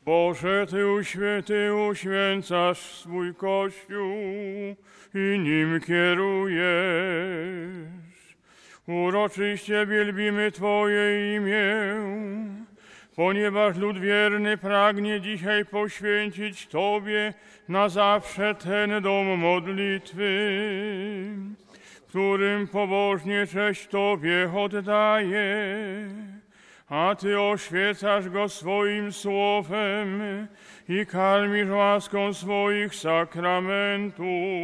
Boże, Ty uświęcasz swój Kościół i nim kierujesz. Uroczyście wielbimy Twoje imię, ponieważ lud wierny pragnie dzisiaj poświęcić Tobie na zawsze ten dom modlitwy, w którym pobożnie cześć Tobie oddaje, a Ty oświecasz go swoim słowem i karmisz łaską swoich sakramentów.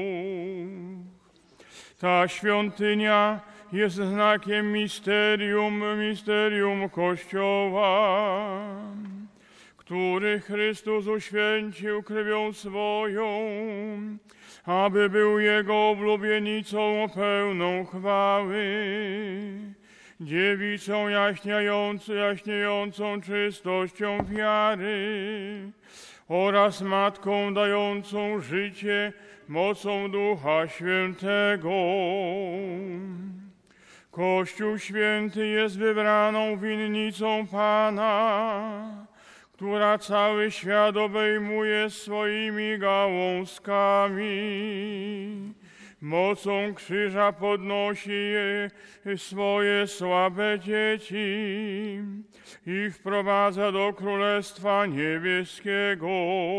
Ta świątynia jest znakiem misterium Kościoła, który Chrystus uświęcił krwią swoją, aby był Jego oblubienicą pełną chwały, dziewicą jaśniejącą czystością wiary oraz matką dającą życie mocą Ducha Świętego. Kościół Święty jest wybraną winnicą Pana, która cały świat obejmuje swoimi gałązkami. Mocą krzyża podnosi swoje słabe dzieci i wprowadza do Królestwa Niebieskiego.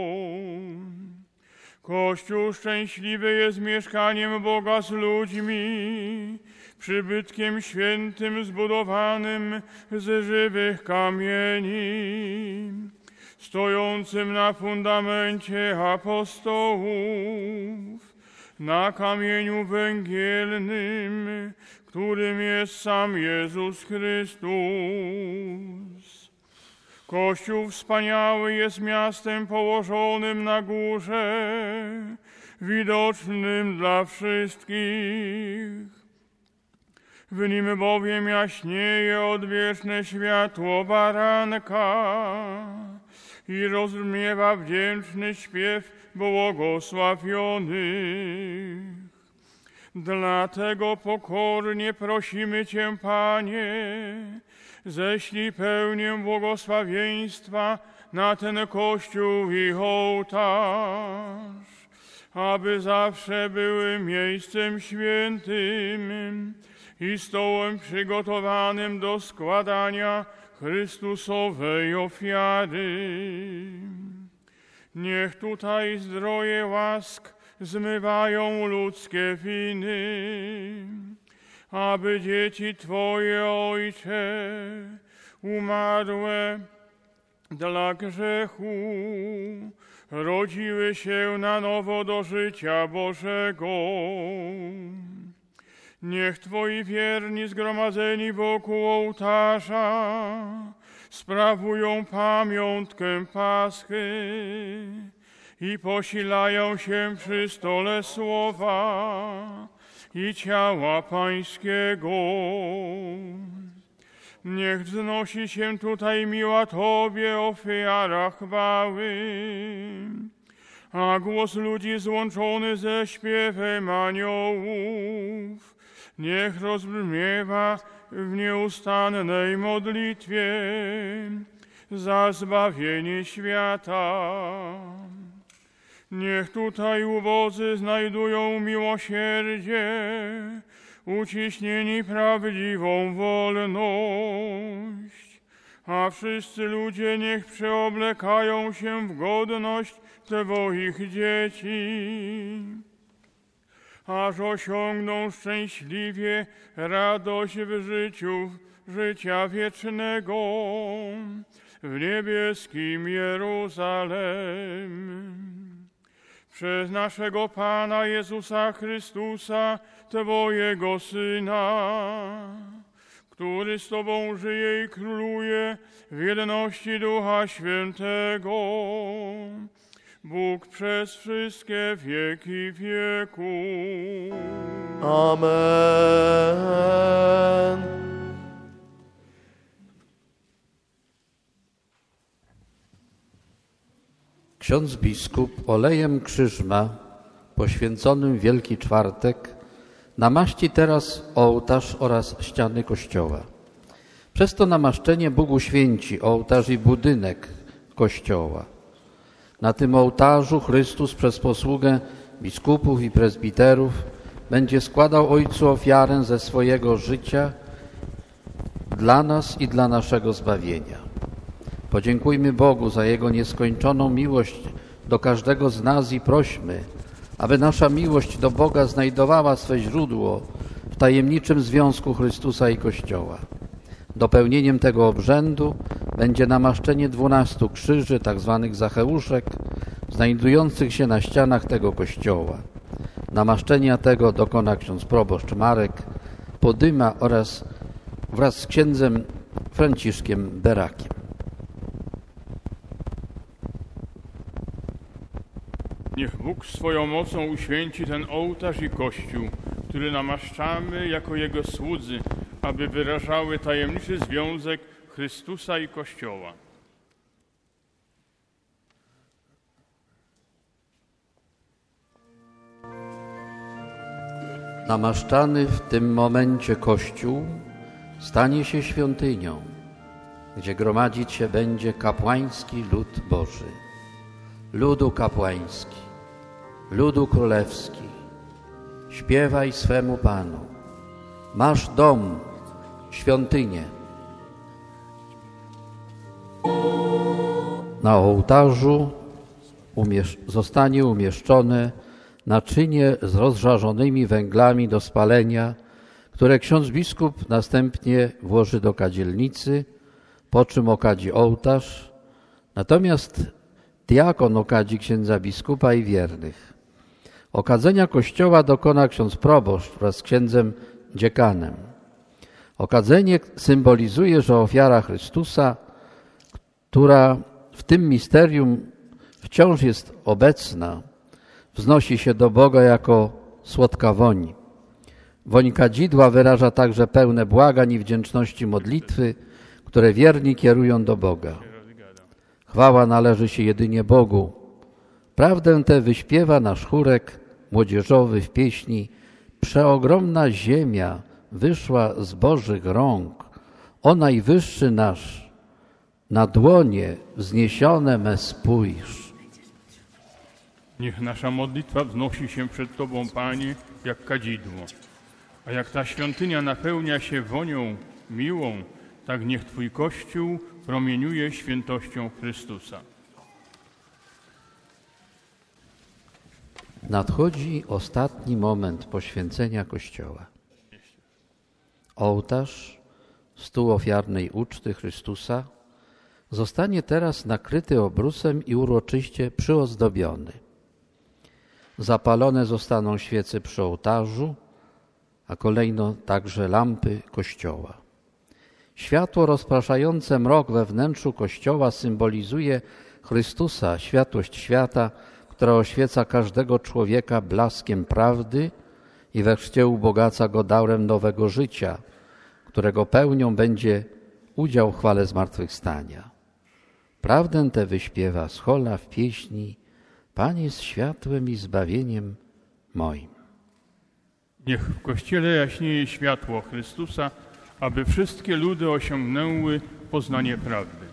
Kościół szczęśliwy jest mieszkaniem Boga z ludźmi, przybytkiem świętym zbudowanym z żywych kamieni, stojącym na fundamencie apostołów, na kamieniu węgielnym, którym jest sam Jezus Chrystus. Kościół wspaniały jest miastem położonym na górze, widocznym dla wszystkich. W nim bowiem jaśnieje odwieczne światło baranka i rozbrzmiewa wdzięczny śpiew błogosławionych. Dlatego pokornie prosimy Cię, Panie, ześlij pełnię błogosławieństwa na ten Kościół i ołtarz, aby zawsze były miejscem świętym i stołem przygotowanym do składania Chrystusowej ofiary. Niech tutaj zdroje łask zmywają ludzkie winy, aby dzieci Twoje, Ojcze, umarłe dla grzechu, rodziły się na nowo do życia Bożego. Niech Twoi wierni zgromadzeni wokół ołtarza sprawują pamiątkę Paschy i posilają się przy stole słowa i ciała Pańskiego. Niech wznosi się tutaj miła Tobie ofiara chwały, a głos ludzi złączony ze śpiewem aniołów niech rozbrzmiewa w nieustannej modlitwie za zbawienie świata. Niech tutaj ubodzy znajdują miłosierdzie, uciśnieni prawdziwą wolność, a wszyscy ludzie niech przeoblekają się w godność Twoich dzieci, aż osiągną szczęśliwie radość w życiu życia wiecznego w niebieskim Jeruzalem. Przez naszego Pana Jezusa Chrystusa, Twojego Syna, który z Tobą żyje i króluje w jedności Ducha Świętego, Bóg przez wszystkie wieki wieków. Amen. Ksiądz biskup olejem krzyżma poświęconym w Wielki Czwartek namaści teraz ołtarz oraz ściany kościoła. Przez to namaszczenie Bóg uświęci ołtarz i budynek kościoła. Na tym ołtarzu Chrystus przez posługę biskupów i prezbiterów będzie składał Ojcu ofiarę ze swojego życia dla nas i dla naszego zbawienia. Podziękujmy Bogu za Jego nieskończoną miłość do każdego z nas i prośmy, aby nasza miłość do Boga znajdowała swe źródło w tajemniczym związku Chrystusa i Kościoła. Dopełnieniem tego obrzędu będzie namaszczenie 12 krzyży, tzw. zacheuszek, znajdujących się na ścianach tego kościoła. Namaszczenia tego dokona ksiądz proboszcz Marek Podyma oraz wraz z księdzem Franciszkiem Berakiem. Niech Bóg swoją mocą uświęci ten ołtarz i Kościół, który namaszczamy jako Jego słudzy, aby wyrażały tajemniczy związek Chrystusa i Kościoła. Namaszczany w tym momencie Kościół stanie się świątynią, gdzie gromadzić się będzie kapłański lud Boży. Ludu kapłański, ludu królewski, śpiewaj swemu Panu. Masz dom, świątynię. Na ołtarzu zostanie umieszczone naczynie z rozżarzonymi węglami do spalenia, które ksiądz biskup następnie włoży do kadzielnicy, po czym okadzi ołtarz, natomiast diakon okadzi księdza biskupa i wiernych. Okadzenia kościoła dokona ksiądz proboszcz wraz z księdzem dziekanem. Okadzenie symbolizuje, że ofiara Chrystusa, która w tym misterium wciąż jest obecna, wznosi się do Boga jako słodka woń. Woń kadzidła wyraża także pełne błagań i wdzięczności modlitwy, które wierni kierują do Boga. Chwała należy się jedynie Bogu. Prawdę tę wyśpiewa nasz chórek młodzieżowy w pieśni Przeogromna ziemia wyszła z Bożych rąk, o Najwyższy nasz, na dłonie wzniesione me spójrz. Niech nasza modlitwa wznosi się przed Tobą, Panie, jak kadzidło. A jak ta świątynia napełnia się wonią miłą, tak niech Twój Kościół promieniuje świętością Chrystusa. Nadchodzi ostatni moment poświęcenia Kościoła. Ołtarz, stół ofiarnej uczty Chrystusa, zostanie teraz nakryty obrusem i uroczyście przyozdobiony. Zapalone zostaną świece przy ołtarzu, a kolejno także lampy Kościoła. Światło rozpraszające mrok we wnętrzu Kościoła symbolizuje Chrystusa, światłość świata, która oświeca każdego człowieka blaskiem prawdy i we chrzcie ubogaca go darem nowego życia, którego pełnią będzie udział w chwale zmartwychwstania. Prawdę tę wyśpiewa schola w pieśni Pan jest światłem i zbawieniem moim. Niech w Kościele jaśnieje światło Chrystusa, aby wszystkie ludy osiągnęły poznanie prawdy.